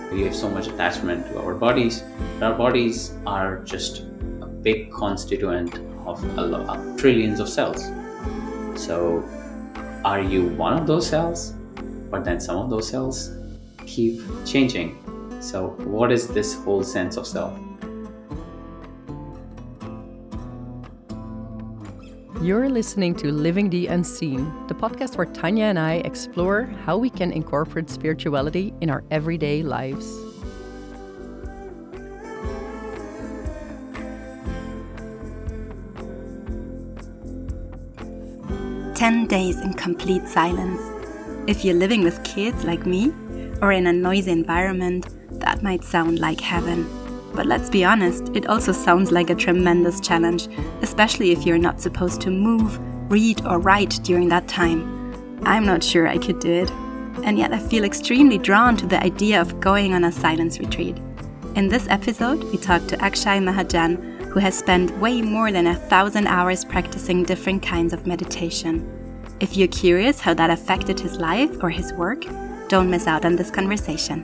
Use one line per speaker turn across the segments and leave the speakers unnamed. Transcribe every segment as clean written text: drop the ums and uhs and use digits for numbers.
We have so much attachment to our bodies. Our bodies are just a big constituent of trillions of cells. So are you one of those cells? But then some of those cells keep changing. So what is this whole sense of self?
You're listening to Living the Unseen, the podcast where Tanya and I explore how we can incorporate spirituality in our everyday lives.
"10 days in complete silence." If you're living with kids like me, or in a noisy environment, that might sound like heaven. But let's be honest, it also sounds like a tremendous challenge, especially if you're not supposed to move, read, or write during that time. I'm not sure I could do it. And yet I feel extremely drawn to the idea of going on a silence retreat. In this episode, we talk to Akshay Mahajan, who has spent way more than 1,000 hours practicing different kinds of meditation. If you're curious how that affected his life or his work, don't miss out on this conversation.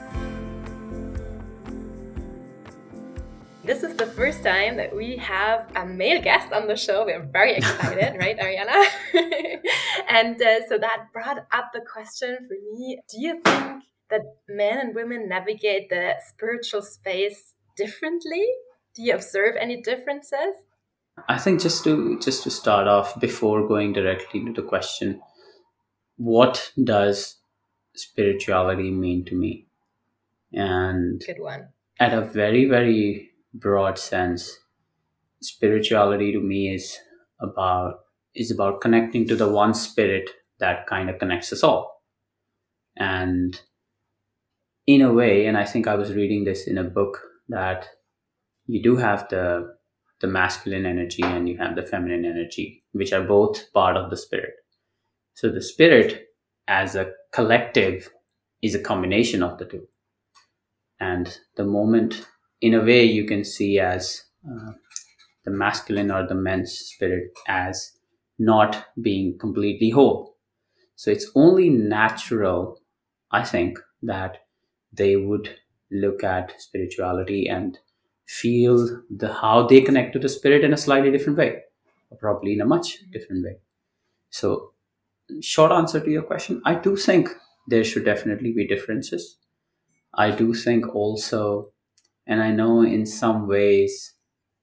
This is the first time that we have a male guest on the show. We're very excited, right, Ariana? And so that brought up the question for me, do you think that men and women navigate the spiritual space differently? Do you observe any differences?
I think just to start off, before going directly into the question, what does spirituality mean to me? And
Good one.
at a very, very broad sense, spirituality to me is about connecting to the one spirit that kind of connects us all. And in a way, and I think I was reading this in a book, that you do have the masculine energy and you have the feminine energy, which are both part of the spirit. So the spirit as a collective is a combination of the two. And the moment, in a way, you can see as the masculine or the men's spirit as not being completely whole. So it's only natural, I think, that they would look at spirituality and feel how they connect to the spirit in a slightly different way, or probably in a much different way. So, short answer to your question, I do think there should definitely be differences. I do think also, and I know in some ways,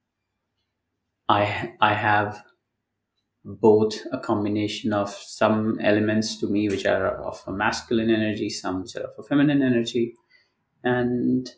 I have both a combination of some elements to me which are of a masculine energy, some which are of a feminine energy, and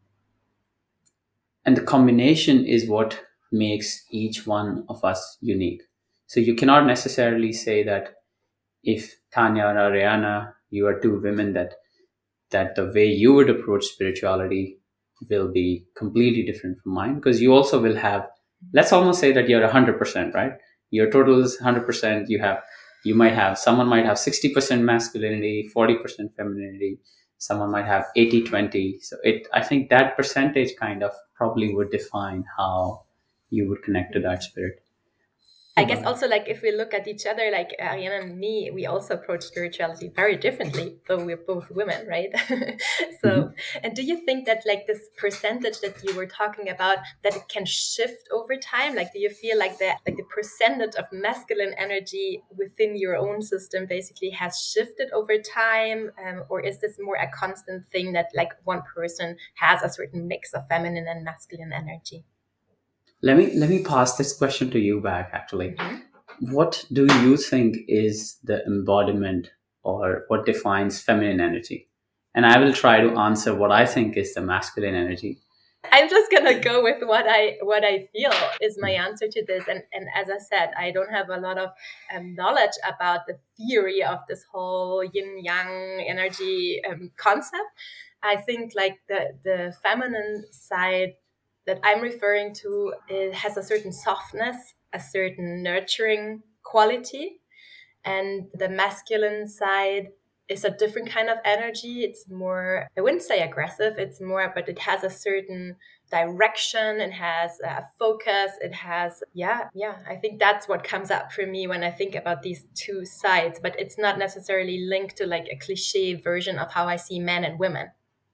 the combination is what makes each one of us unique. So you cannot necessarily say that if Tanya or Ariana, you are two women, that the way you would approach spirituality will be completely different from mine, because you also will have, let's almost say that you're 100%, right? Your total is 100%. Someone might have 60% masculinity, 40% femininity. Someone might have 80-20. So I think that percentage kind of probably would define how you would connect to that spirit.
I guess also, like, if we look at each other, like Ariana and me, we also approach spirituality very differently, though we're both women, right? So, And do you think that, like, this percentage that you were talking about, that it can shift over time? Like, do you feel like the percentage of masculine energy within your own system basically has shifted over time? Or is this more a constant thing that, like, one person has a certain mix of feminine and masculine energy?
Let me pass this question to you back, actually. What do you think is the embodiment, or what defines feminine energy? And I will try to answer what I think is the masculine energy.
I'm just gonna go with what I feel is my answer to this. And as I said, I don't have a lot of knowledge about the theory of this whole yin yang energy concept. I think, like, the feminine side that I'm referring to, it has a certain softness, a certain nurturing quality, and the masculine side is a different kind of energy. It's more, I wouldn't say aggressive, it's more, but it has a certain direction, it has a focus, it has, I think that's what comes up for me when I think about these two sides, but it's not necessarily linked to, like, a cliche version of how I see men and women.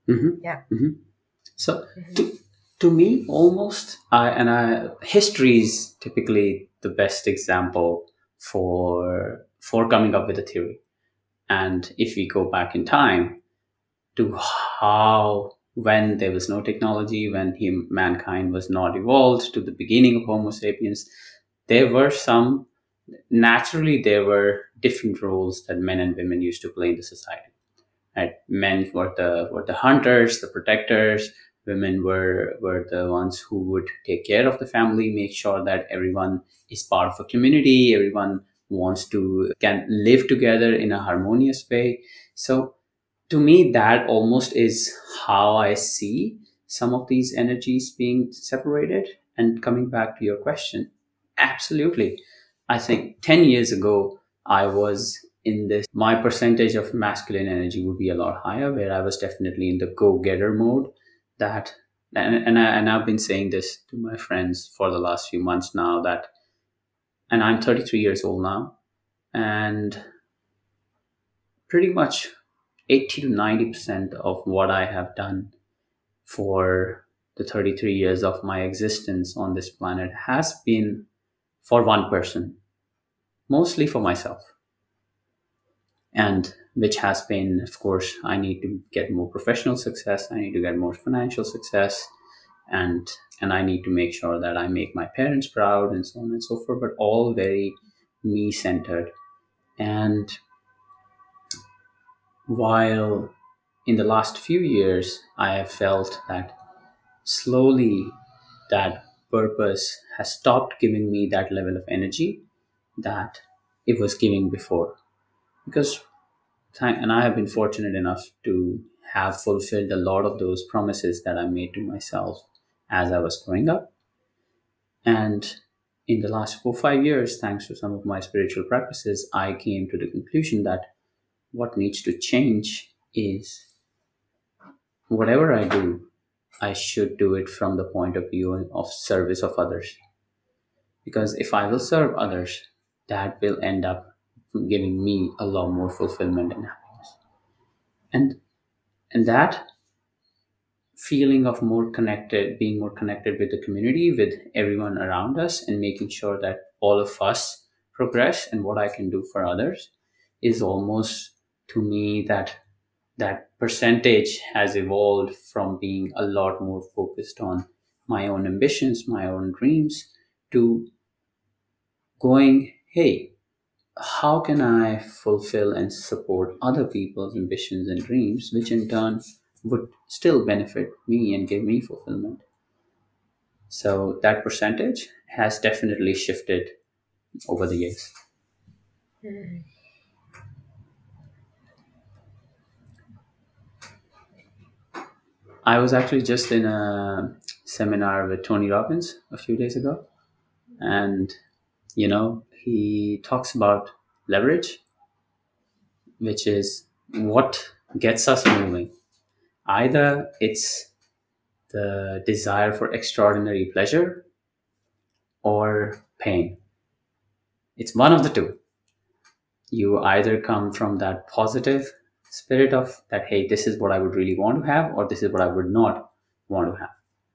Hmm.
Yeah.
Hmm. So
Mhm.
to me, almost, history is typically the best example for coming up with a theory. And if we go back in time to how when there was no technology, when mankind was not evolved, to the beginning of Homo sapiens, there were some naturally there were different roles that men and women used to play in the society. Right? Men were the hunters, the protectors. Women were the ones who would take care of the family, make sure that everyone is part of a community, everyone wants to can live together in a harmonious way. So to me, that almost is how I see some of these energies being separated. And coming back to your question, absolutely. I think 10 years ago, I was in this, my percentage of masculine energy would be a lot higher, where I was definitely in the go getter mode. That, and I've been saying this to my friends for the last few months now, that, and I'm 33 years old now, and pretty much 80 to 90% of what I have done for the 33 years of my existence on this planet has been for one person, mostly for myself. And which has been, of course, I need to get more professional success, I need to get more financial success, and I need to make sure that I make my parents proud, and so on and so forth, but all very me centered. And while in the last few years I have felt that slowly that purpose has stopped giving me that level of energy that it was giving before. Because, and I have been fortunate enough to have fulfilled a lot of those promises that I made to myself as I was growing up. And in the last 4 5 years, thanks to some of my spiritual practices, I came to the conclusion that what needs to change is whatever I do, I should do it from the point of view of service of others. Because if I will serve others, that will end up giving me a lot more fulfillment and happiness. And that feeling of more connected, being more connected with the community, with everyone around us, and making sure that all of us progress and what I can do for others is almost, to me, that percentage has evolved from being a lot more focused on my own ambitions, my own dreams, to going, hey, how can I fulfill and support other people's ambitions and dreams, which in turn would still benefit me and give me fulfillment? So that percentage has definitely shifted over the years.
Mhm.
I was actually just in a seminar with Tony Robbins a few days ago, and he talks about leverage, which is what gets us moving. Either it's the desire for extraordinary pleasure or pain. It's one of the two. You either come from that positive spirit of that, hey, this is what I would really want to have, or this is what I would not want to have.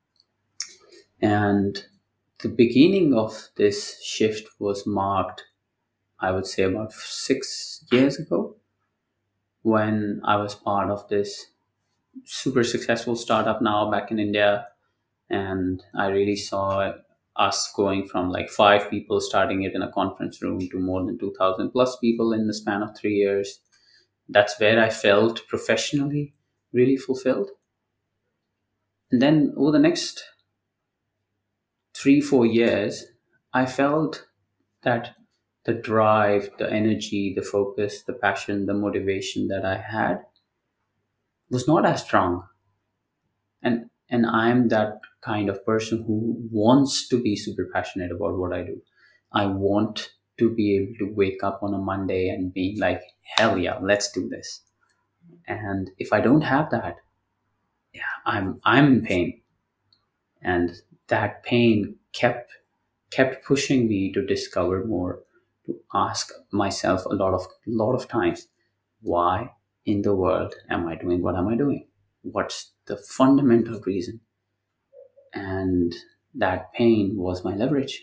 And the beginning of this shift was marked, I would say, about 6 years ago, when I was part of this super successful startup now back in India. And I really saw us going from like 5 people starting it in a conference room to more than 2,000 plus people in the span of 3 years. That's where I felt professionally really fulfilled. And then over the next 3 4 years, I felt that the drive, the energy, the focus, the passion, the motivation that I had was not as strong. And I'm that kind of person who wants to be super passionate about what I do. I want to be able to wake up on a Monday and be like, hell yeah, let's do this. And if I don't have that, yeah, I'm in pain. And that pain kept pushing me to discover more, to ask myself a lot of times, why in the world am I doing what am I doing? what's the fundamental reason. And that pain was my leverage.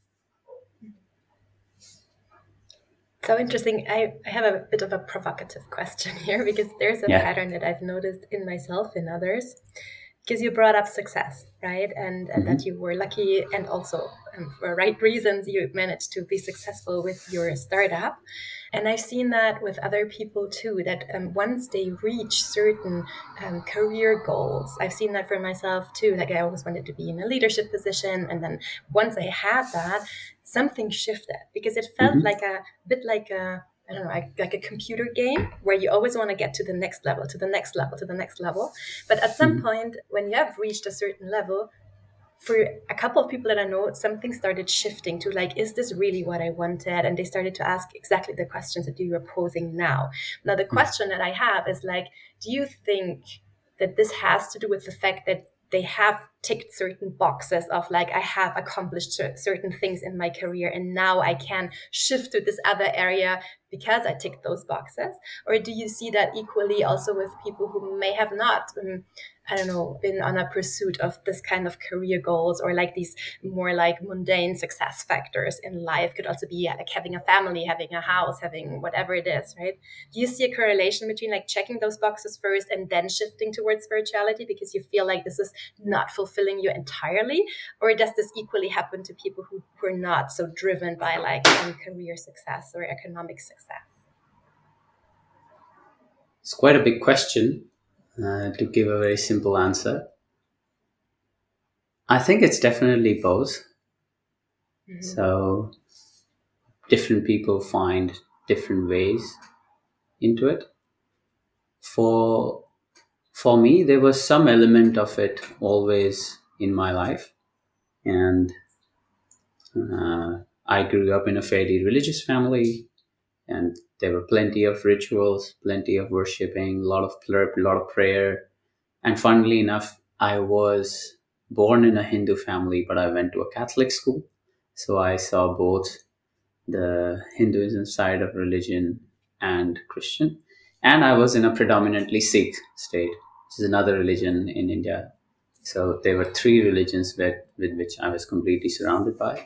So interesting. I have a bit of a provocative question here, because there's a
Yeah.
pattern that I've noticed in myself, in others. Because you brought up success, right? And that you were lucky, and also for right reasons you managed to be successful with your startup. And I've seen that with other people too, that once they reach certain career goals, I've seen that for myself too. Like, I always wanted to be in a leadership position. And then once I had that, something shifted, because it felt like a bit like a, I don't know, like a computer game where you always want to get to the next level, to the next level, to the next level. But at some point, when you have reached a certain level, for a couple of people that I know, something started shifting to like, is this really what I wanted? And they started to ask exactly the questions that you are posing now. Now, the question that I have is like, do you think that this has to do with the fact that they have ticked certain boxes of like, I have accomplished certain things in my career, and now I can shift to this other area because I ticked those boxes? Or do you see that equally also with people who may have not, I don't know, been on a pursuit of this kind of career goals, or like these more like mundane success factors in life? Could also be like having a family, having a house, having whatever it is, right? Do you see a correlation between like checking those boxes first and then shifting towards spirituality because you feel like this is not fulfilling you entirely? Or does this equally happen to people who are not so driven by like career success or economic success?
It's quite a big question to give a very simple answer. I think it's definitely both. So different people find different ways into it. For me, there was some element of it always in my life, and I grew up in a fairly religious family, and there were plenty of rituals, plenty of worshiping, a lot of prayer. And funnily enough, I was born in a Hindu family, but I went to a Catholic school, so I saw both the Hinduism side of religion and Christian. And I was in a predominantly Sikh state, which is another religion in India. So there were three religions with which I was completely surrounded by.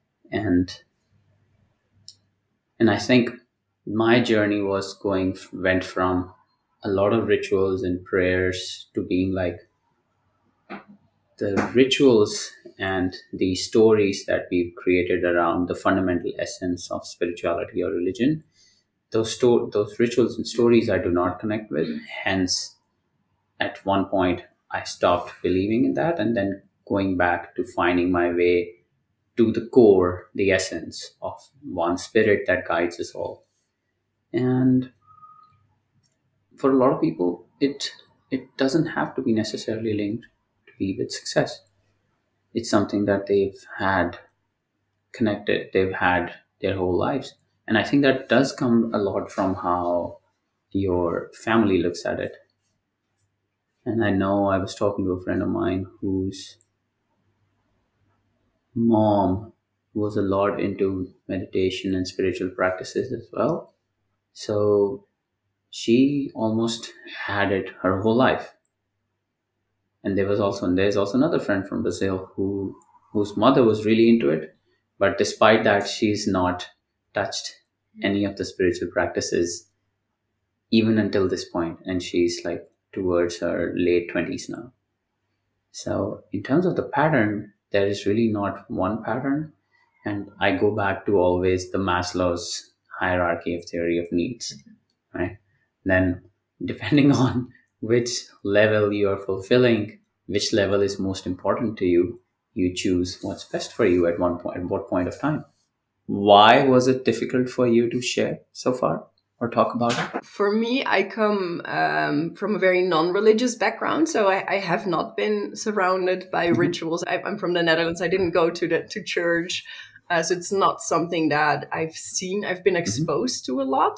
And I think my journey went from a lot of rituals and prayers to being like, the rituals and the stories that we've created around the fundamental essence of spirituality or religion, those rituals and stories I do not connect with. Hence, at one point, I stopped believing in that, and then going back to finding my way to the core, the essence of one spirit that guides us all. And for a lot of people, it doesn't have to be necessarily linked to be with success. It's something that they've had their whole lives. And I think that does come a lot from how your family looks at it. And I know I was talking to a friend of mine whose mom was a lot into meditation and spiritual practices as well. So she almost had it her whole life. And there's also another friend from Brazil whose mother was really into it, but despite that, she's not touched any of the spiritual practices even until this point, and she's like towards her late 20s now. So in terms of the pattern, there is really not one pattern, and I go back to always the Maslow's hierarchy of theory of needs, right? Then, depending on which level you are fulfilling, which level is most important to you, you choose what's best for you at what point of time. Why was it difficult for you to share so far or talk about it?
For me, I come from a very non-religious background, so I have not been surrounded by rituals. I'm from the Netherlands. I didn't go to church, so it's not something that I've seen. I've been exposed to a lot.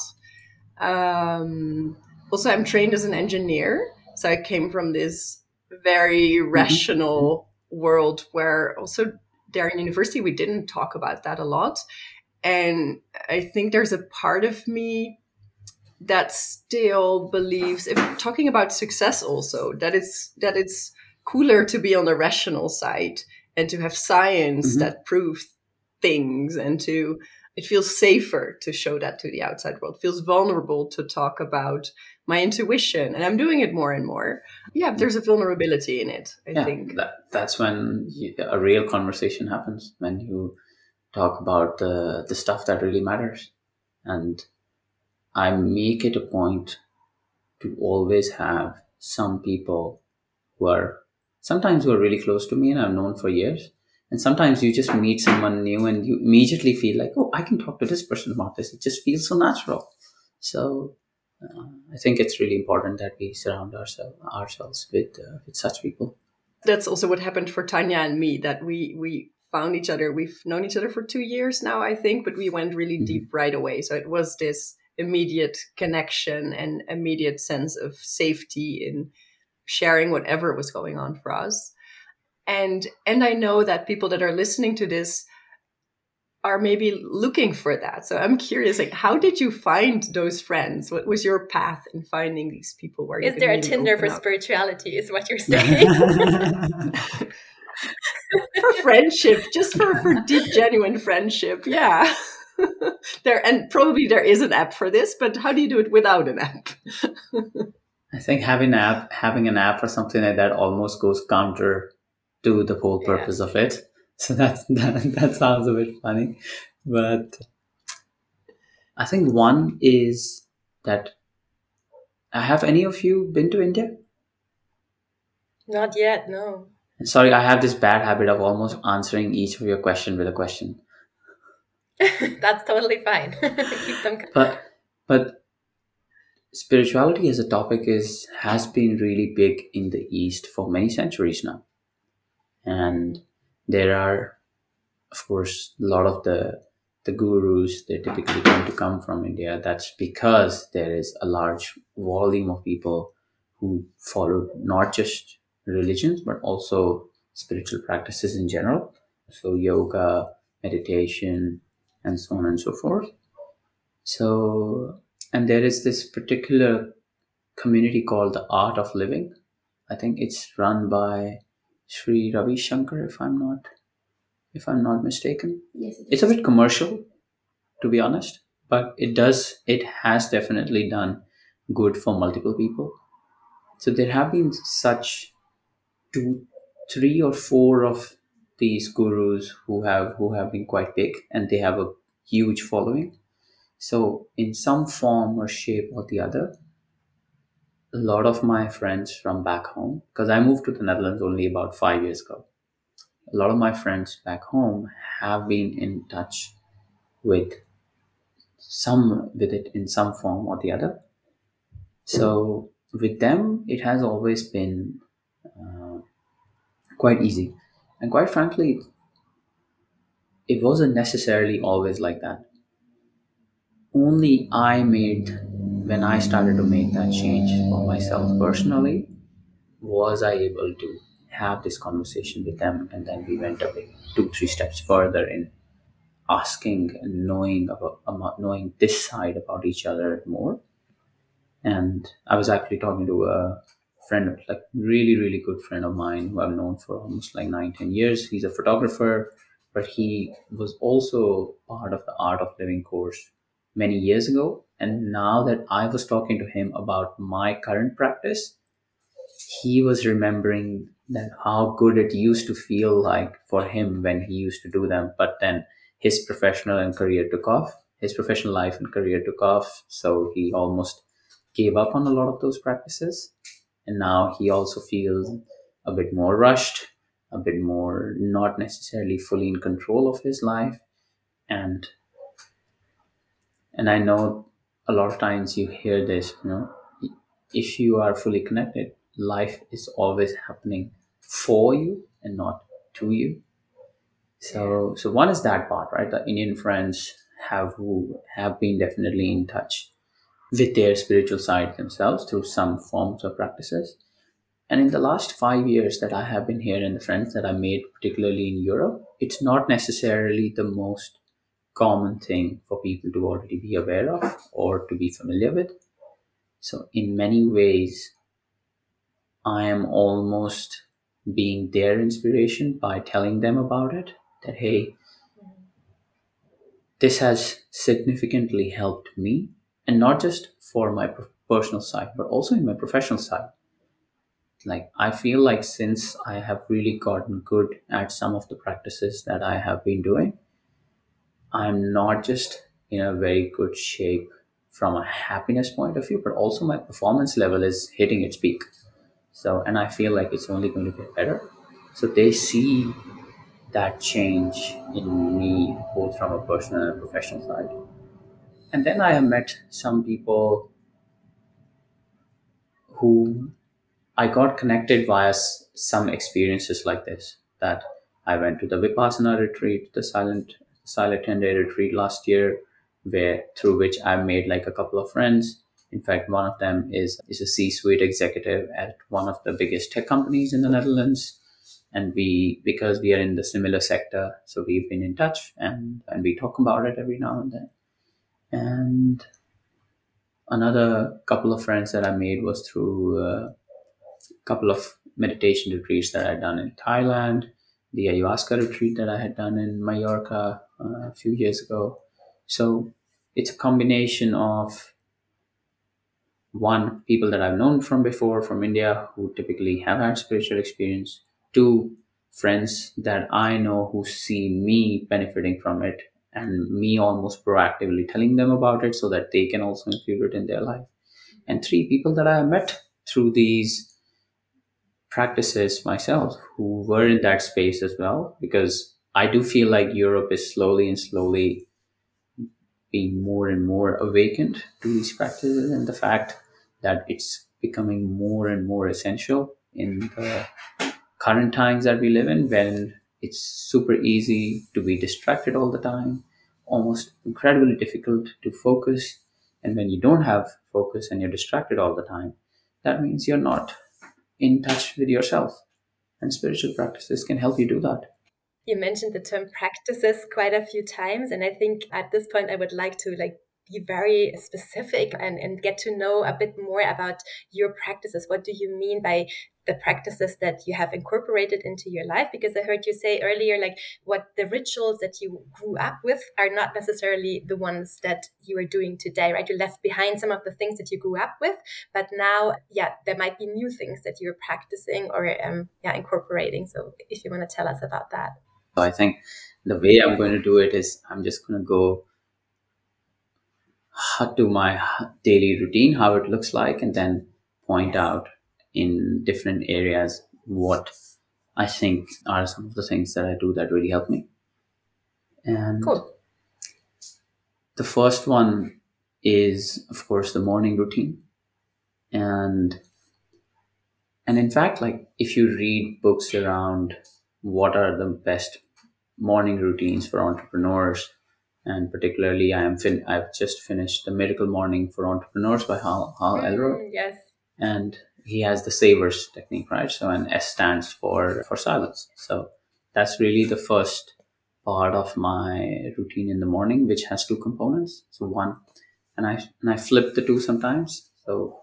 Also, I'm trained as an engineer, so I came from this very rational world where also there in university we didn't talk about that a lot. And I think there's a part of me that still believes, if talking about success also, that it's cooler to be on the rational side and to have science
Mm-hmm.
that proves things, and to it feels safer to show that to the outside world. It feels vulnerable to talk about my intuition, and I'm doing it more and more. Yeah, there's a vulnerability in it, I
Yeah,
think.
that's when a real conversation happens, when you talk about the stuff that really matters. And I make it a point to always have some people who are sometimes who are really close to me and I've known for years. And sometimes you just meet someone new and you immediately feel like, oh, I can talk to this person about this. It just feels so natural. So I think it's really important that we surround ourselves with such people.
That's also what happened for Tanya and me, that we found each other. We've known each other for 2 years now, I think, but we went really deep right away. So it was this immediate connection and immediate sense of safety in sharing whatever was going on for us. And I know that people that are listening to this are maybe looking for that. So I'm curious, like, how did you find those friends? What was your path in finding these people where you
Is
could
there a
really
Tinder
open
for
up?
spirituality, is what you're saying?
For friendship, just for deep, genuine friendship. Yeah. And probably there is an app for this, but how do you do it without an app?
I think having an app or something like that almost goes counter to the whole purpose
Yes.
of it. So that sounds a bit funny, but I think one is that have any of you been to India?
Not yet, no.
Sorry, I have this bad habit of almost answering each of your question with a question.
That's totally fine. Keep them coming.
But spirituality as a topic has been really big in the East for many centuries now, and there are, of course, a lot of the gurus, they typically tend to come from India. That's because there is a large volume of people who follow not just religions but also spiritual practices in general. So yoga, meditation, and so on and so forth. So, and there is this particular community called the Art of Living. I think it's run by Sri Ravi Shankar, if I'm not mistaken.
Yes, it
It's a
is.
bit commercial, to be honest, but it has definitely done good for multiple people. So there have been such two, three or four of these gurus who have been quite big, and they have a huge following. So in some form or shape or the other, a lot of my friends from back home, because I moved to the Netherlands only about 5 years ago, a lot of my friends back home have been in touch with with it in some form or the other. So with them, it has always been quite easy. And quite frankly, it wasn't necessarily always like that. Only when I started to make that change for myself personally, was I able to have this conversation with them. And then we went away 2, 3 steps further in asking and knowing this side about each other more. And I was actually talking to a friend, like really, really good friend of mine who I've known for almost like 9, 10 years. He's a photographer, but he was also part of the Art of Living course many years ago. And now that I was talking to him about my current practice, he was remembering that how good it used to feel like for him when he used to do them. But then his professional life and career took off, so he almost gave up on a lot of those practices. And now he also feels a bit more rushed, a bit more not necessarily fully in control of his life. And and I know a lot of times you hear this, if you are fully connected, life is always happening for you and not to you. So one is that part, right? The Indian friends who have been definitely in touch with their spiritual side themselves through some forms of practices. And in the last 5 years that I have been here, and the friends that I made, particularly in Europe, it's not necessarily the most common thing for people to already be aware of or to be familiar with. So in many ways, I am almost being their inspiration by telling them about it. That, hey, this has significantly helped me, and not just for my personal side, but also in my professional side. Like, I feel like since I have really gotten good at some of the practices that I have been doing, I'm not just in a very good shape from a happiness point of view, but also my performance level is hitting its peak. So, and I feel like it's only going to get better. So they see that change in me, both from a personal and a professional side. And then I have met some people who I got connected via some experiences like this. That I went to the Vipassana retreat, the silent 10-day retreat last year, where through which I made like a couple of friends. In fact, one of them is a C-suite executive at one of the biggest tech companies in the Netherlands. And we, because we are in the similar sector, so we've been in touch, and we talk about it every now and then. And another couple of friends that I made was through couple of meditation retreats that I'd done in Thailand, the ayahuasca retreat that I had done in Mallorca a few years ago. So it's a combination of, one, people that I've known from before from India who typically have had spiritual experience, two, friends that I know who see me benefiting from it and me almost proactively telling them about it so that they can also include it in their life, and three, people that I have met through these practices myself who were in that space as well, because I do feel like Europe is slowly and slowly being more and more awakened to these practices, and the fact that it's becoming more and more essential in the current times that we live in, when it's super easy to be distracted all the time, almost incredibly difficult to focus. And when you don't have focus and you're distracted all the time, that means you're not in touch with yourself, and spiritual practices can help you do that.
You mentioned the term practices quite a few times, and I think at this point I would like to be very specific and get to know a bit more about your practices. What do you mean by the practices that you have incorporated into your life? Because I heard you say earlier, like, what the rituals that you grew up with are not necessarily the ones that you are doing today, right? You left behind some of the things that you grew up with, but now, yeah, there might be new things that you're practicing or incorporating. So if you want to tell us about that.
So I think the way I'm going to do it is I'm just going to go to my daily routine, how it looks like, and then point out in different areas what I think are some of the things that I do that really help me. And
Cool.
the first one is, of course, the morning routine. And in fact, like, if you read books around what are the best morning routines for entrepreneurs, and particularly I've just finished The Miracle Morning for Entrepreneurs by Hal Elrod,
Yes.
and he has the savers technique, right? So, and S stands for silence. So that's really the first part of my routine in the morning, which has two components. So one, and I flip the two sometimes. So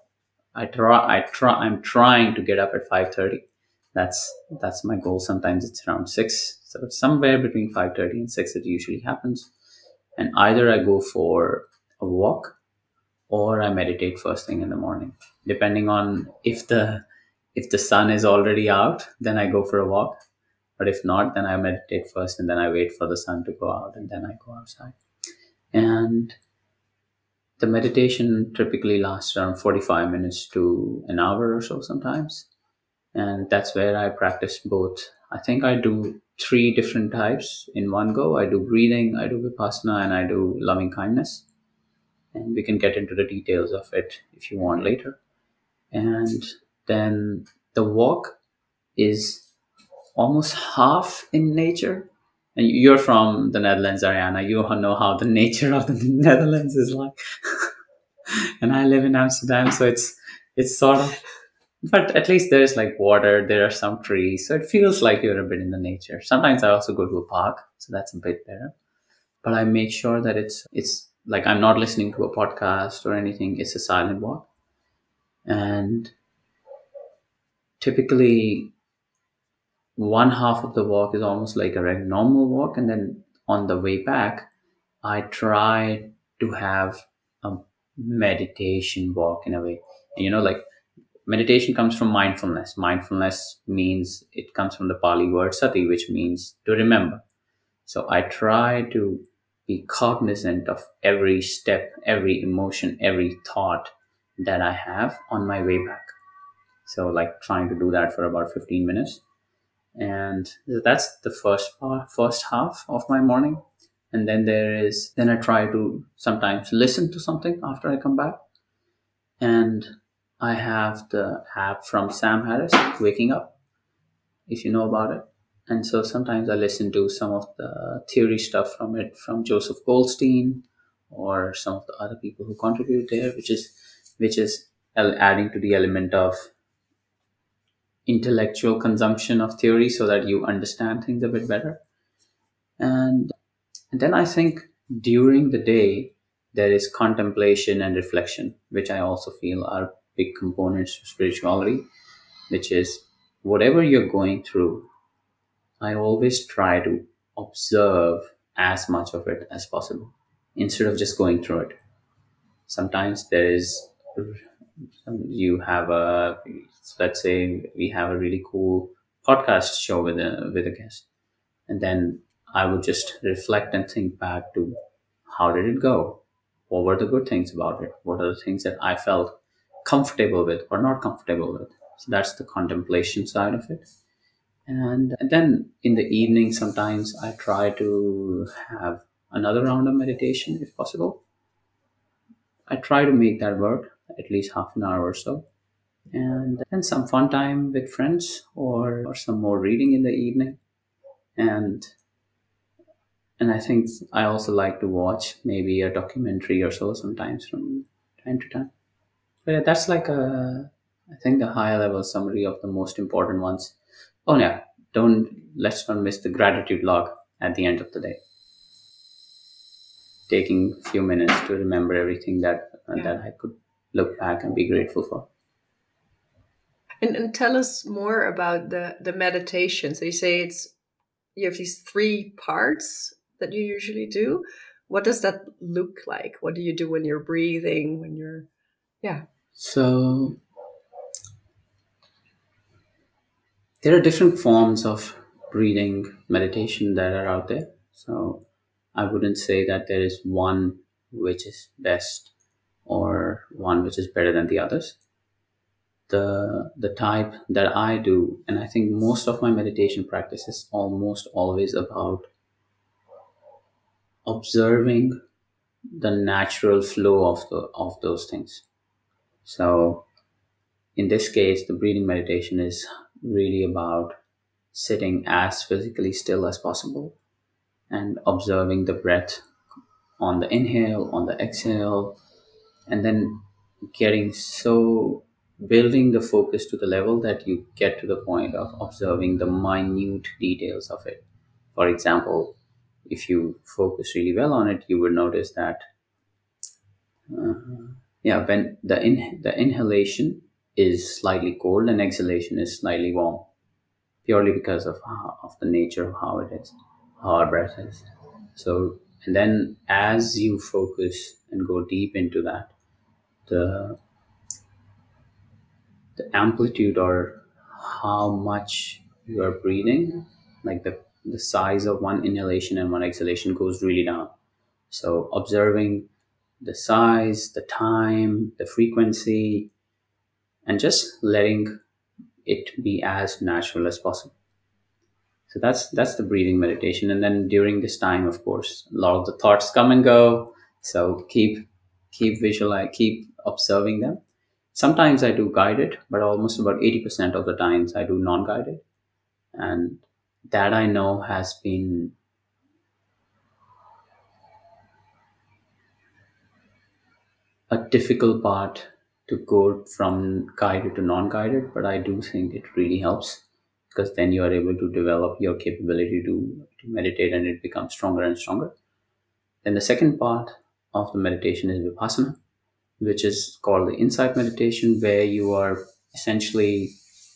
I'm trying to get up at 5:30. That's my goal. Sometimes it's around 6. So it's somewhere between 5:30 and 6 it usually happens. And either I go for a walk or I meditate first thing in the morning. Depending on if the sun is already out, then I go for a walk. But if not, then I meditate first and then I wait for the sun to go out and then I go outside. And the meditation typically lasts around 45 minutes to an hour or so sometimes. And that's where I practice both. I think I do 3 different types in one go. I do breathing, I do Vipassana, and I do loving kindness. And we can get into the details of it if you want later. And then the walk is almost half in nature. And you're from the Netherlands, Ariana. You know how the nature of the Netherlands is like. And I live in Amsterdam, so it's sort of, but at least there's like water, there are some trees, so it feels like you're a bit in the nature. Sometimes I also go to a park, so that's a bit better. But I make sure that it's like I'm not listening to a podcast or anything. It's a silent walk. And typically, one half of the walk is almost like a normal walk, and then on the way back, I try to have a meditation walk in a way. And, like meditation comes from mindfulness. Mindfulness means it comes from the Pali word sati, which means to remember. So I try to be cognizant of every step, every emotion, every thought that I have on my way back. So, like trying to do that for about 15 minutes. And that's the first half of my morning. And then I try to sometimes listen to something after I come back. And I have the app from Sam Harris, Waking Up, if you know about it. And so sometimes I listen to some of the theory stuff from it, from Joseph Goldstein or some of the other people who contribute there, which is adding to the element of intellectual consumption of theory so that you understand things a bit better. And then I think during the day, there is contemplation and reflection, which I also feel are big components of spirituality, which is whatever you're going through, I always try to observe as much of it as possible instead of just going through it. Sometimes there is, you have a, let's say we have a really cool podcast show with a guest, and then I would just reflect and think back to how did it go? What were the good things about it? What are the things that I felt comfortable with or not comfortable with? So that's the contemplation side of it. And then in the evening, sometimes I try to have another round of meditation if possible. I try to make that work at least half an hour or so. And then some fun time with friends or some more reading in the evening. And and I think I also like to watch maybe a documentary or so sometimes from time to time. But yeah, that's like I think the high level summary of the most important ones. Oh yeah, don't let's not miss the gratitude log at the end of the day. Taking a few minutes to remember everything
Yeah.
that I could look back and be grateful for.
And tell us more about the meditation. So you say you have these three parts that you usually do. What does that look like? What do you do when you're breathing? When you're yeah.
So there are different forms of breathing meditation that are out there. So I wouldn't say that there is one which is best or one which is better than the others. The type that I do, and I think most of my meditation practice is almost always about observing the natural flow of those things. So in this case, the breathing meditation is really about sitting as physically still as possible and observing the breath on the inhale, on the exhale, and then getting so building the focus to the level that you get to the point of observing the minute details of it. For example, if you focus really well on it, you would notice that yeah, when the inhalation is slightly cold and exhalation is slightly warm, purely because of the nature of how it is, how our breath is. So, and then as you focus and go deep into that, the the amplitude or how much you are breathing, like the size of one inhalation and one exhalation goes really down. So observing the size, the time, the frequency, and just letting it be as natural as possible. So that's the breathing meditation. And then during this time, of course, a lot of the thoughts come and go. So keep observing them. Sometimes I do guided, but almost about 80% of the times I do non-guided. And that I know has been a difficult part to go from guided to non-guided, but I do think it really helps because then you are able to develop your capability to meditate and it becomes stronger and stronger. Then the second part of the meditation is vipassana, which is called the insight meditation, where you are essentially,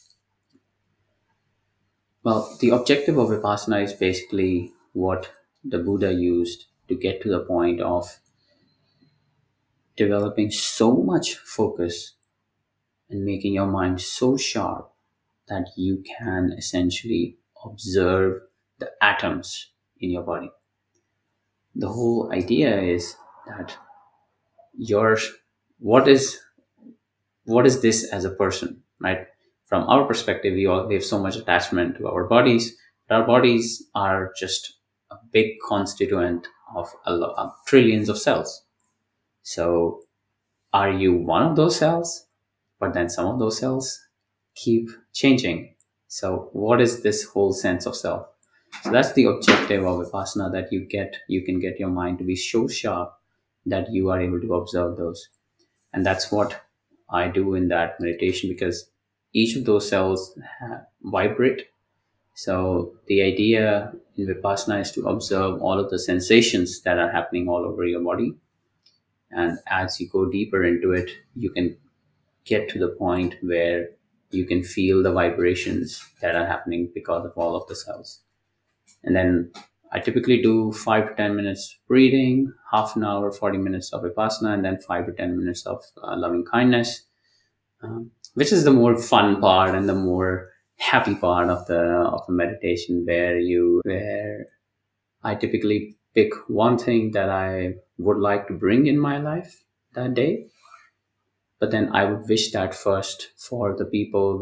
well, the objective of Vipassana is basically what the Buddha used to get to the point of developing so much focus and making your mind so sharp that you can essentially observe the atoms in your body. The whole idea is that your what is what is this as a person, right? From our perspective, we have so much attachment to our bodies, but our bodies are just a big constituent of of trillions of cells. So are you one of those cells? But then some of those cells keep changing. So what is this whole sense of self? So that's the objective of Vipassana, that you can get your mind to be so sharp that you are able to observe those. And that's what I do in that meditation, because each of those cells vibrate. So the idea in Vipassana is to observe all of the sensations that are happening all over your body. And as you go deeper into it, you can get to the point where you can feel the vibrations that are happening because of all of the cells. And then I typically do 5 to 10 minutes breathing, half an hour, 40 minutes of Vipassana, and then 5 to 10 minutes of loving kindness, which is the more fun part and the more happy part of the meditation, where I typically pick one thing that I would like to bring in my life that day, but then I would wish that first for the people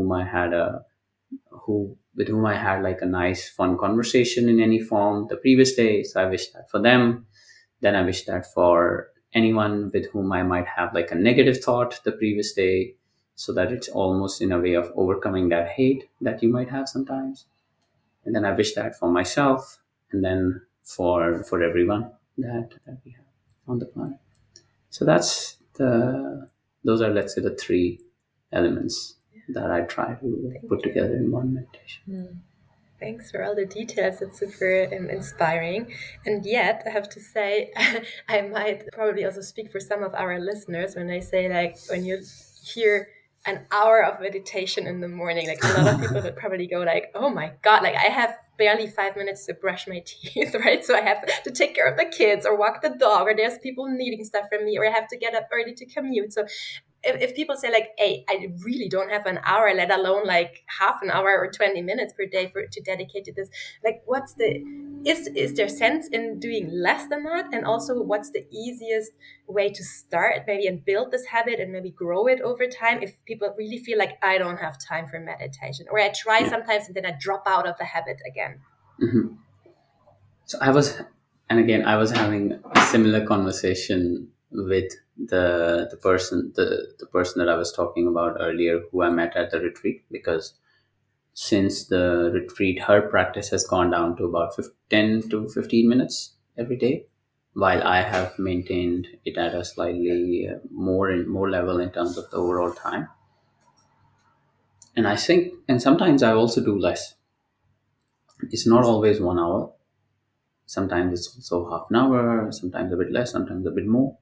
with whom I had like a nice fun conversation in any form the previous day. So I wish that for them. Then I wish that for anyone with whom I might have like a negative thought the previous day, so that it's almost in a way of overcoming that hate that you might have sometimes. And then I wish that for myself, and then for everyone that we have on the planet. So those are, let's say, the three elements that I try to put together in one meditation.
Thanks for all the details. It's super inspiring. And yet, I have to say, I might probably also speak for some of our listeners when I say, like, when you hear an hour of meditation in the morning, like, a lot of people would probably go, like, oh my God, like, I have barely 5 minutes to brush my teeth, right? So I have to take care of the kids or walk the dog, or there's people needing stuff from me, or I have to get up early to commute. So if people say, like, hey, I really don't have an hour, let alone like half an hour or 20 minutes per day to dedicate to this, like, is there sense in doing less than that? And also, what's the easiest way to start maybe and build this habit and maybe grow it over time, if people really feel like, I don't have time for meditation, or I try sometimes and then I drop out of the habit again?
Mm-hmm. So I was having a similar conversation with the person that I was talking about earlier, who I met at the retreat, because since the retreat, her practice has gone down to about 10 to 15 minutes every day, while I have maintained it at a slightly more level in terms of the overall time. And I think, and sometimes I also do less. It's not always 1 hour. Sometimes it's also half an hour, sometimes a bit less, sometimes a bit more.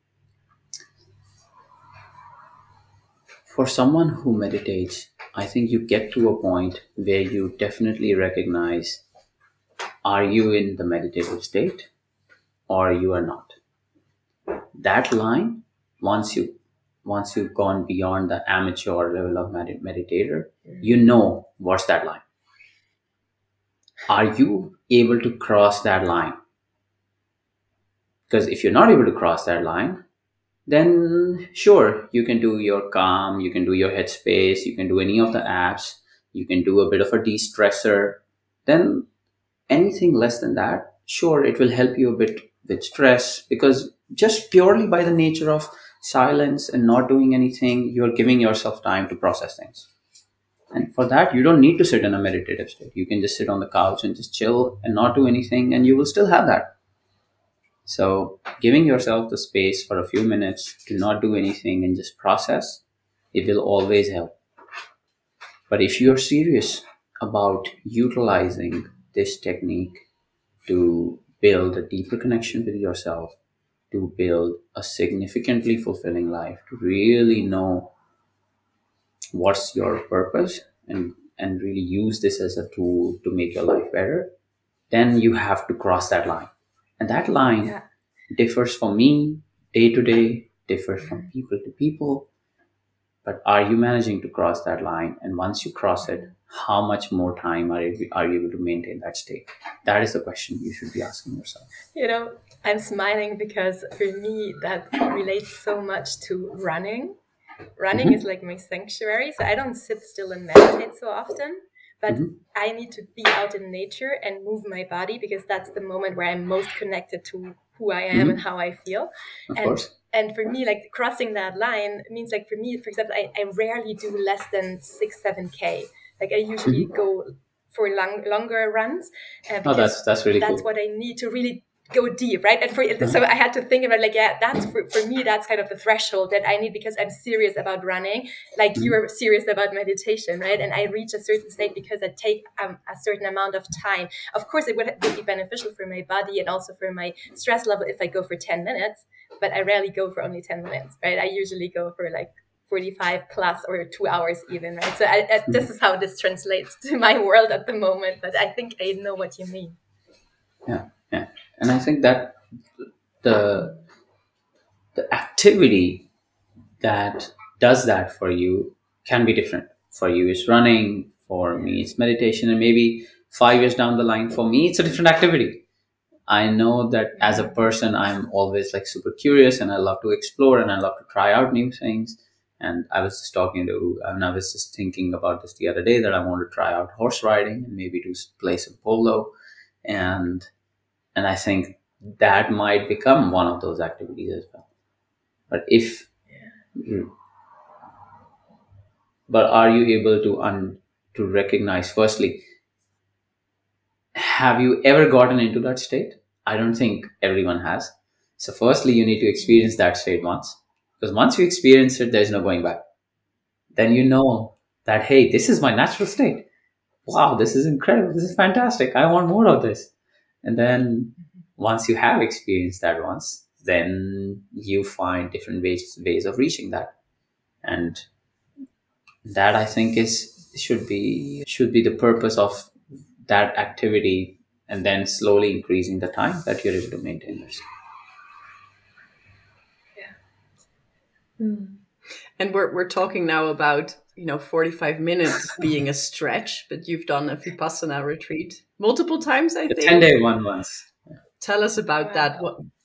For someone who meditates, I think you get to a point where you definitely recognize, are you in the meditative state or you are not? That line, once you've gone beyond the amateur level of meditator, you know what's that line. Are you able to cross that line? Because if you're not able to cross that line, then sure, you can do your Calm, you can do your Headspace, you can do any of the apps, you can do a bit of a de-stressor. Then anything less than that, sure, it will help you a bit with stress, because just purely by the nature of silence and not doing anything, you're giving yourself time to process things. And for that, you don't need to sit in a meditative state. You can just sit on the couch and just chill and not do anything, and you will still have that. So giving yourself the space for a few minutes to not do anything and just process, it will always help. But if you're serious about utilizing this technique to build a deeper connection with yourself, to build a significantly fulfilling life, to really know what's your purpose, and really use this as a tool to make your life better, then you have to cross that line. And that line
Yeah.
differs for me day to day, differs from people to people. But are you managing to cross that line? And once you cross it, how much more time are you able to maintain that state? That is the question you should be asking yourself.
You know, I'm smiling because for me that relates so much to running. Running is like my sanctuary. So I don't sit still and meditate so often, but I need to be out in nature and move my body, because that's the moment where I'm most connected to who I am and how I feel.
Of
and
course.
and for me, like crossing that line means, like for me, for example, I rarely do less than 6-7K. Like I usually go for longer runs,
Oh,
because
that's really
that's
cool.
what I need to really go deep, right? And so I had to think about, like, yeah, that's for me, that's kind of the threshold that I need, because I'm serious about running, like you're serious about meditation, right? And I reach a certain state because I take a certain amount of time. Of course, it would be beneficial for my body and also for my stress level if I go for 10 minutes, but I rarely go for only 10 minutes, right? I usually go for like 45 plus or 2 hours even, right? So this is how this translates to my world at the moment, but I think I know what you mean.
Yeah. And I think that the activity that does that for you can be different. For you, it's running. For me, it's meditation. And maybe 5 years down the line, for me, it's a different activity. I know that as a person, I'm always like super curious, and I love to explore, and I love to try out new things. And I was just I was just thinking about this the other day, that I want to try out horse riding and maybe play some polo. And I think that might become one of those activities as well. But but are you able to recognize, firstly, have you ever gotten into that state? I don't think everyone has. So firstly, you need to experience that state once, because once you experience it, there's no going back. Then you know that, hey, this is my natural state. Wow, this is incredible, this is fantastic, I want more of this. And then once you have experienced that once, then you find different ways of reaching that. And that, I think, is should be the purpose of that activity, and then slowly increasing the time that you're able to maintain this.
And we're talking now about 45 minutes being a stretch, but you've done a Vipassana retreat multiple times, I
The
think.
10-day one once.
Tell us about that.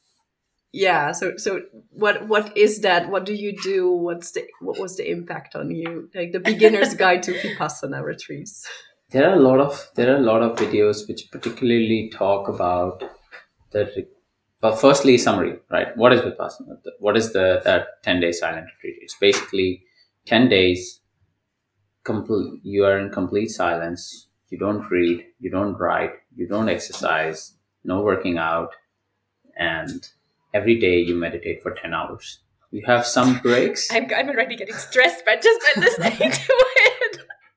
So what is that? What do you do? What was the impact on you? Like the beginner's guide to Vipassana retreats.
There are a lot of videos which particularly talk about the. But firstly, summary, right? What is Vipassana? What is that 10-day silent retreat? It's basically 10 days. You are in complete silence. You don't read. You don't write. You don't exercise. No working out, and every day you meditate for 10 hours. You have some breaks.
I'm already getting stressed by listening to it.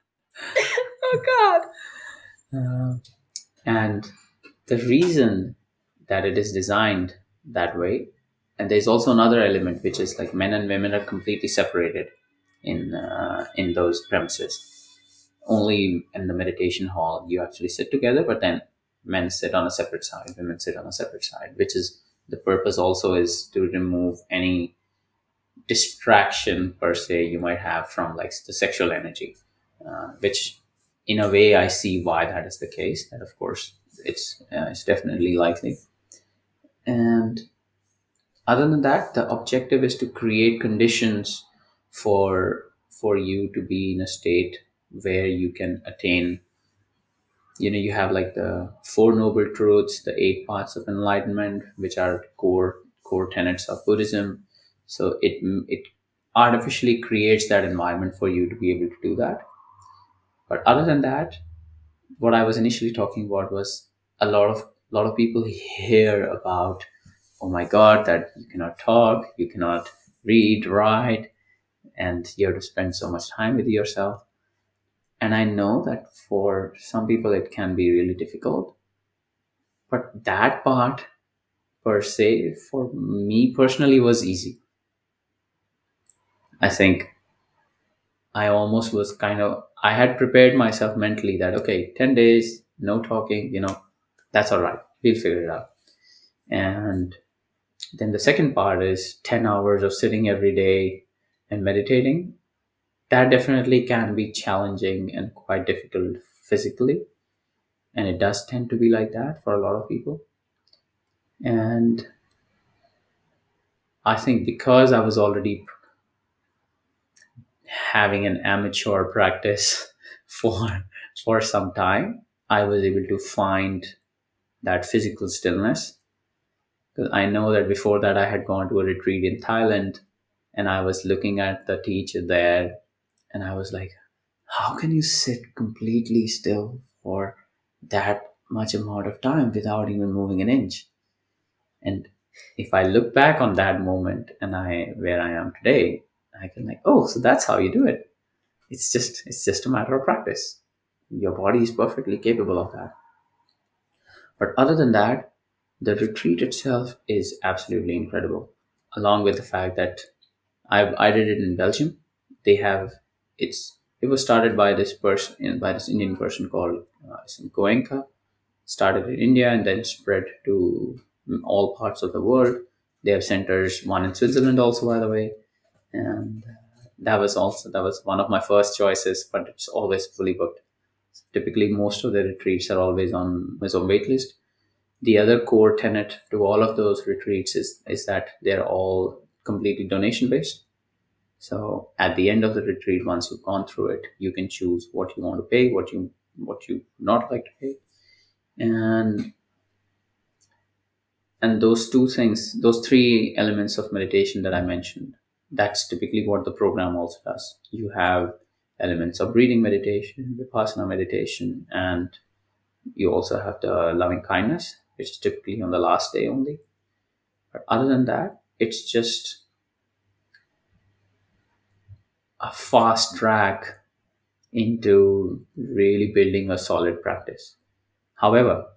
Oh God.
And the reason that it is designed that way, and there's also another element, which is like men and women are completely separated in those premises. Only in the meditation hall you actually sit together, but then men sit on a separate side, women sit on a separate side, which is the purpose also is to remove any distraction per se you might have from like the sexual energy, which in a way I see why that is the case. That of course it's definitely likely. And other than that, the objective is to create conditions for you to be in a state where you can attain, you have like the four noble truths, the eight paths of enlightenment, which are core tenets of Buddhism. So it artificially creates that environment for you to be able to do that. But other than that, what I was initially talking about was a lot of people hear about, oh my god, that you cannot talk, you cannot read, write, and you have to spend so much time with yourself. And I know that for some people it can be really difficult, but that part per se for me personally was easy. I think I almost was kind of, I had prepared myself mentally that, okay, 10 days, no talking, that's all right. We'll figure it out. And then the second part is 10 hours of sitting every day and meditating. That definitely can be challenging and quite difficult physically. And it does tend to be like that for a lot of people. And I think because I was already having an amateur practice for some time, I was able to find that physical stillness. Because I know that before that I had gone to a retreat in Thailand, and I was looking at the teacher there, and I was like, how can you sit completely still for that much amount of time without even moving an inch? And if I look back on that moment and I where I am today, I can like, oh, so that's how you do it. It's just a matter of practice. Your body is perfectly capable of that. But other than that, the retreat itself is absolutely incredible. Along with the fact that I did it in Belgium. They have it was started by this person, by this Indian person called Goenka. Started in India and then spread to all parts of the world. They have centers, one in Switzerland also, by the way, and that was one of my first choices, but it's always fully booked. Typically, most of the retreats are always on wait list. The other core tenet to all of those retreats is that they're all completely donation based. So at the end of the retreat, once you've gone through it, you can choose what you want to pay, what you not like to pay, and those two things, those three elements of meditation that I mentioned, that's typically what the program also does. You have elements of breathing meditation, vipassana meditation, and you also have the loving kindness, which is typically on the last day only. But other than that, it's just a fast track into really building a solid practice. However,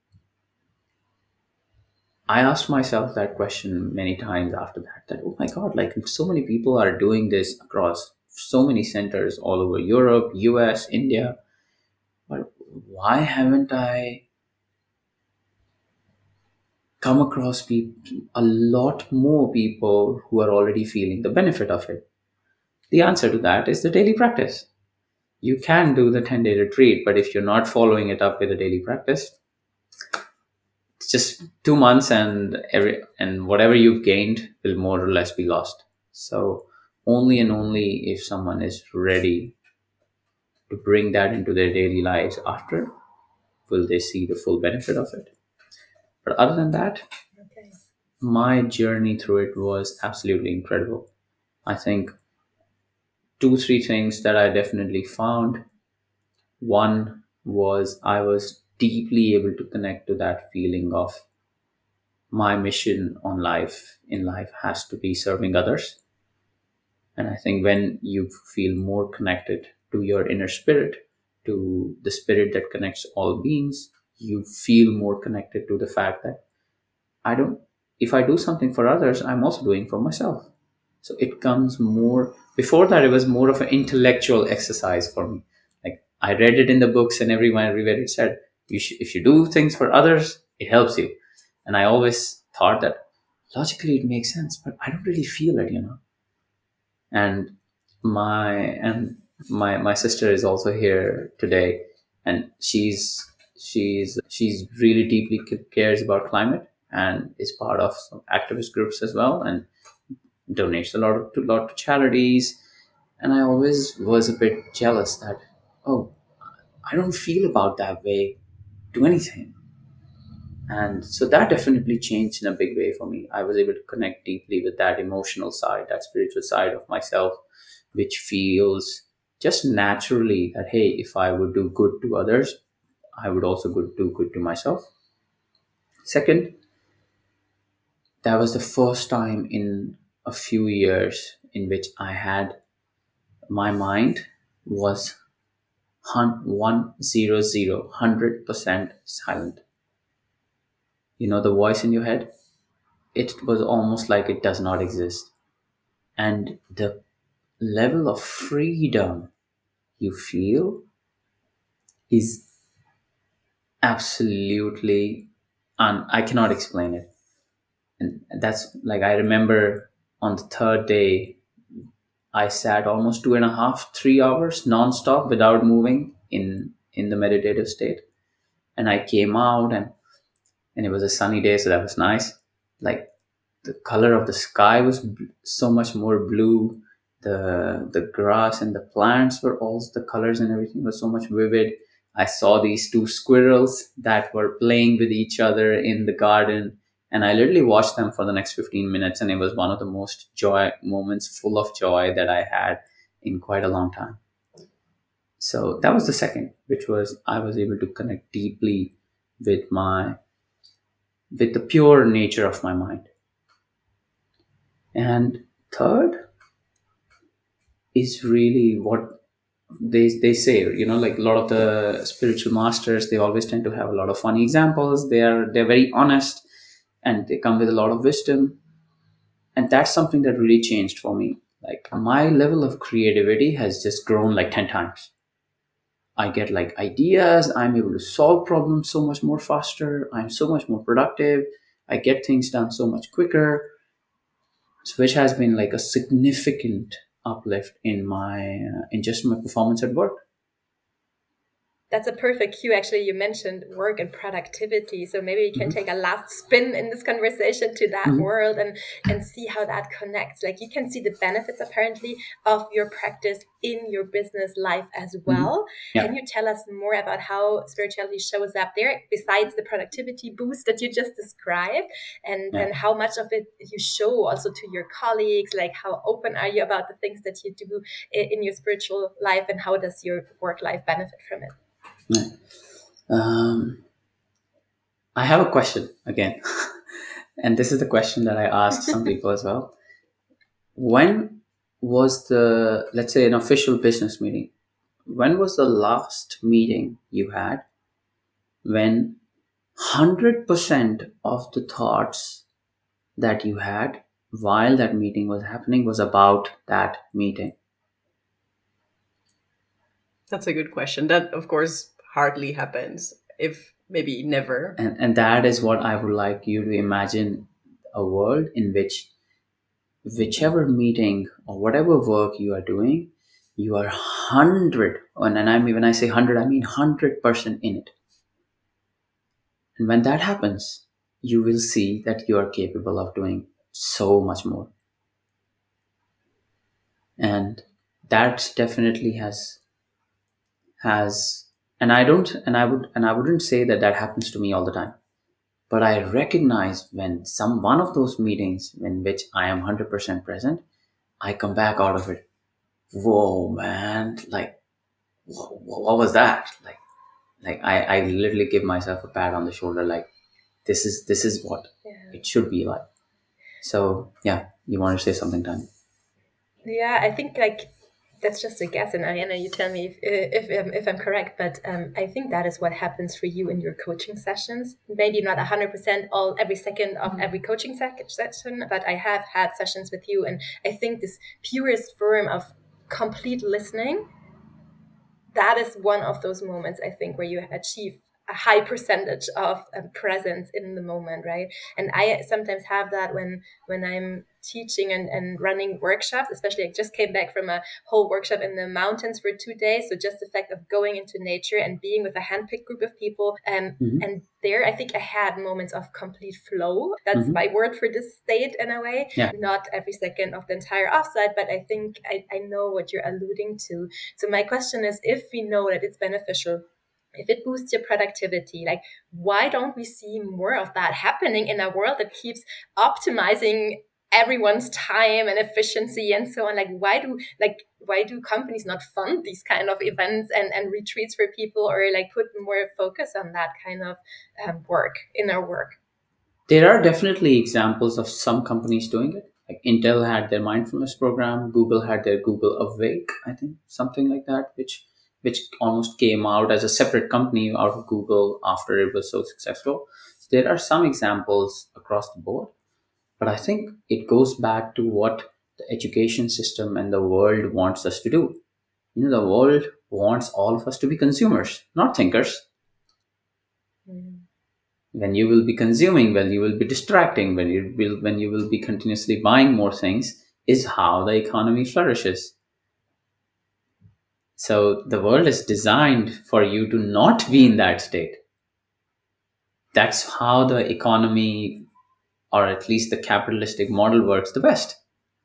I asked myself that question many times after that, oh my God, like so many people are doing this across so many centers all over Europe, US, India, but why haven't I come across a lot more people who are already feeling the benefit of it? The answer to that is the daily practice. You can do the 10-day retreat, but if you're not following it up with a daily practice, it's just 2 months, and whatever you've gained will more or less be lost. So only and only if someone is ready to bring that into their daily lives after will they see the full benefit of it. But other than that,
Okay.
my journey through it was absolutely incredible. I think two, three things that I definitely found. One was I was deeply able to connect to that feeling of my mission in life has to be serving others. And I think when you feel more connected to your inner spirit, to the spirit that connects all beings, you feel more connected to the fact that I don't, if I do something for others, I'm also doing for myself. So it comes more, before that, it was more of an intellectual exercise for me. Like I read it in the books and everywhere it said, if you do things for others, it helps you. And I always thought that logically it makes sense, but I don't really feel it. And my sister is also here today, and she's really deeply cares about climate and is part of some activist groups as well, and donates a lot to charities. And I always was a bit jealous that, oh, I don't feel about that way to anything. And so that definitely changed in a big way for me. I was able to connect deeply with that emotional side, that spiritual side of myself, which feels just naturally that, hey, if I would do good to others, I would also do good to myself. Second, that was the first time in a few years in which I had my mind was 100% silent. You know the voice in your head? it was almost like it does not exist. And the level of freedom you feel is absolutely, I cannot explain it. And that's like, I remember on the third day, I sat almost 2.5, 3 hours nonstop without moving in the meditative state. And I came out, and it was a sunny day, so that was nice. Like, the color of the sky was so much more blue. The grass and the plants were all, the colors and everything was so much vivid. I saw these two squirrels that were playing with each other in the garden, and I literally watched them for the next 15 minutes, and it was one of the most joy moments, full of joy, that I had in quite a long time. So that was the second, which was, I was able to connect deeply with my with the pure nature of my mind. And third is really what they say, like, a lot of the spiritual masters, they always tend to have a lot of funny examples. They're very honest, and they come with a lot of wisdom. And that's something that really changed for me. Like, my level of creativity has just grown like 10 times. I get like ideas, I'm able to solve problems so much more faster, I'm so much more productive, I get things done so much quicker, which has been like a significant uplift in just my performance at work.
That's a perfect cue. Actually, you mentioned work and productivity. So maybe we can take a last spin in this conversation to that world and see how that connects. Like, you can see the benefits apparently of your practice in your business life as well.
Yeah.
Can you tell us more about how spirituality shows up there, besides the productivity boost that you just described, and how much of it you show also to your colleagues? Like, how open are you about the things that you do in your spiritual life, and how does your work life benefit from it?
Yeah. I have a question again, and this is the question that I asked some people as well. When was the, let's say, an official business meeting? When was the last meeting you had when 100% of the thoughts that you had while that meeting was happening was about that meeting?
That's a good question. That, of course, hardly happens, if maybe never.
And that is what I would like you to imagine, a world in which whichever meeting or whatever work you are doing, you are 100, and I mean, when I say 100, I mean 100% in it. And when that happens, you will see that you are capable of doing so much more. And that definitely has and I wouldn't say that that happens to me all the time. But I recognize when one of those meetings in which I am 100% present, I come back out of it. Whoa, man! Like, what was that? Like I literally give myself a pat on the shoulder. Like, this is what it should be like. So yeah, you want to say something, Tanya?
Yeah, I think like that's just a guess, and Ariana, you tell me if I'm correct. But I think that is what happens for you in your coaching sessions. Maybe not 100% all every second of every coaching session, but I have had sessions with you, and I think this purest form of complete listening, that is one of those moments, I think, where you achieve a high percentage of presence in the moment, right? And I sometimes have that when I'm teaching and running workshops. Especially, I just came back from a whole workshop in the mountains for 2 days. So just the fact of going into nature and being with a handpicked group of people, and there I think I had moments of complete flow. That's my word for this state in a way. Not every second of the entire offsite, but I think I know what you're alluding to. So my question is, if we know that it's beneficial, if it boosts your productivity, like, why don't we see more of that happening in a world that keeps optimizing everyone's time and efficiency and so on? Like, why do companies not fund these kind of events and retreats for people, or like put more focus on that kind of work in our work?
There are definitely examples of some companies doing it. Like, Intel had their mindfulness program, Google had their Google Awake, I think, something like that, which almost came out as a separate company out of Google after it was so successful. So there are some examples across the board. But I think it goes back to what the education system and the world wants us to do. The world wants all of us to be consumers, not thinkers. When you will be consuming, when you will be distracting, when you will be continuously buying more things, is how the economy flourishes. So the world is designed for you to not be in that state. That's how the economy, or at least the capitalistic model, works the best.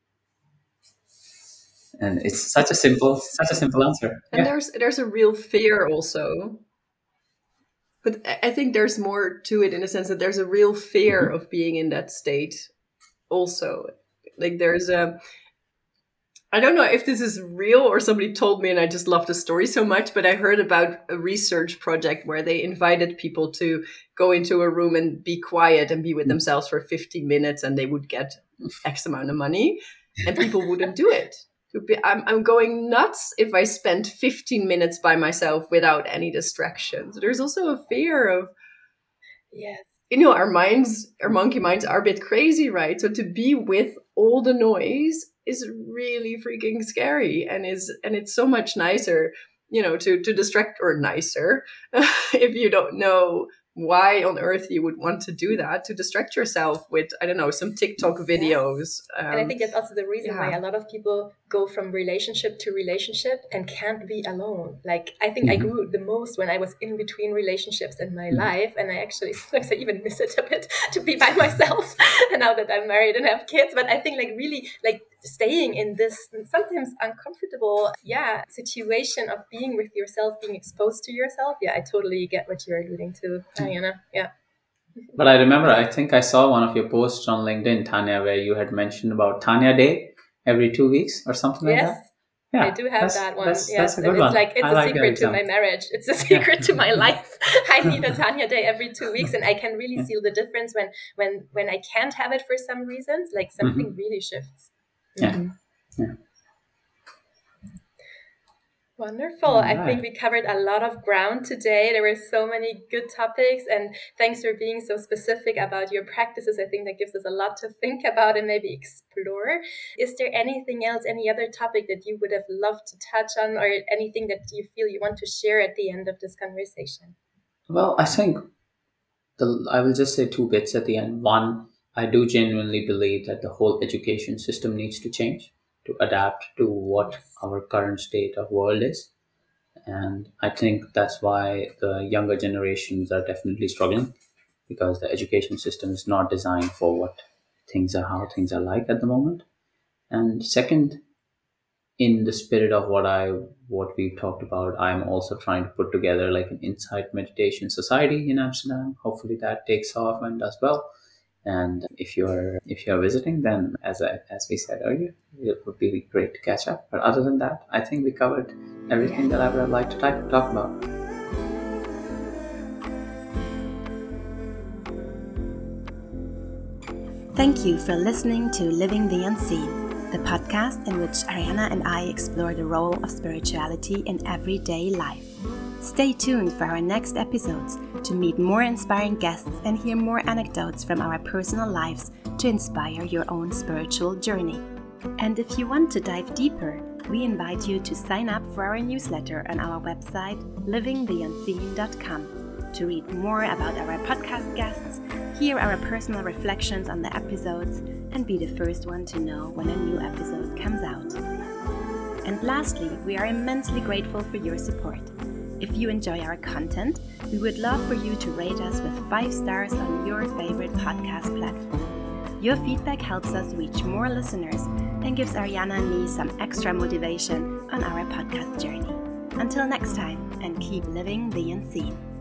And it's such a simple answer.
And
Yeah.
there's a real fear also. But I think there's more to it in the sense that there's a real fear of being in that state also. Like there's I don't know if this is real or somebody told me and I just love the story so much, but I heard about a research project where they invited people to go into a room and be quiet and be with themselves for 15 minutes and they would get X amount of money and people wouldn't do it. I'm going nuts if I spend 15 minutes by myself without any distractions. There's also a fear of,
Yes.
our monkey minds are a bit crazy, right? So to be with all the noise is really freaking scary, and it's so much nicer, to distract, or nicer, if you don't know why on earth you would want to do that, to distract yourself with, I don't know, some TikTok videos.
And I think that's also the reason why a lot of people go from relationship to relationship and can't be alone. Like, I think I grew the most when I was in between relationships in my life. And I actually, sometimes I even miss it a bit to be by myself now that I'm married and have kids. But I think really staying in this sometimes uncomfortable, situation of being with yourself, being exposed to yourself. Yeah, I totally get what you're alluding to, Diana. Yeah.
But I remember, I think I saw one of your posts on LinkedIn, Tanya, where you had mentioned about Tanya Day every 2 weeks or something like that. Yeah,
I do have that one.
That's
yes,
a good
and
one.
It's
I
a
like
secret to my marriage. It's a secret to my life. I need a Tanya Day every 2 weeks, and I can really feel the difference when I can't have it for some reasons. Like something really shifts.
Yeah.
Wonderful. I think we covered a lot of ground today. There were so many good topics, and thanks for being so specific about your practices. I think that gives us a lot to think about and maybe explore. Is there anything else, any other topic that you would have loved to touch on, or anything that you feel you want to share at the end of this conversation?
Well, I think I will just say 2 bits at the end. One, I do genuinely believe that the whole education system needs to change to adapt to what our current state of world is. And I think that's why the younger generations are definitely struggling, because the education system is not designed for how things are like at the moment. And second, in the spirit of what we've talked about, I'm also trying to put together like an insight meditation society in Amsterdam. Hopefully that takes off and does well. And if you're visiting, then as we said earlier, it would be great to catch up. But other than that, I think we covered everything that I would like to talk about.
Thank you for listening to Living the Unseen, the podcast in which Ariana and I explore the role of spirituality in everyday life. Stay tuned for our next episodes to meet more inspiring guests and hear more anecdotes from our personal lives to inspire your own spiritual journey. And if you want to dive deeper, we invite you to sign up for our newsletter on our website, livingtheunseen.com, to read more about our podcast guests, hear our personal reflections on the episodes, and be the first one to know when a new episode comes out. And lastly, we are immensely grateful for your support. If you enjoy our content, we would love for you to rate us with 5 stars on your favorite podcast platform. Your feedback helps us reach more listeners and gives Ariana and me some extra motivation on our podcast journey. Until next time, and keep living the unseen.